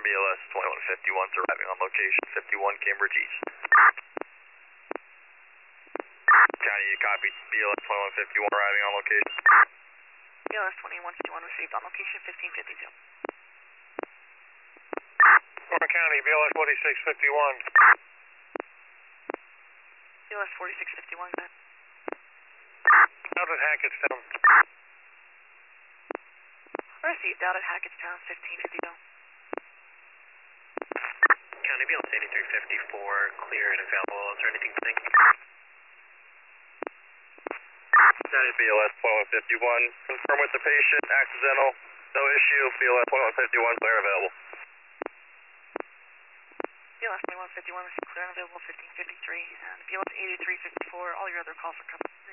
BLS 2151's arriving on location 51 Cambridge East. County, you copy BLS 2151 arriving on location. BLS 2151 received on location 1552. North County, BLS 4651. BLS 4651, go ahead. Out at Hackettstown. Received out at Hackettstown 1552. County, BLS 8354, clear and available. Is there anything to think? County, BLS 2151, confirm with the patient, accidental, no issue, BLS 2151, clear and available. BLS 2151 received clear and available 1553, and BLS 8354, all your other calls are coming.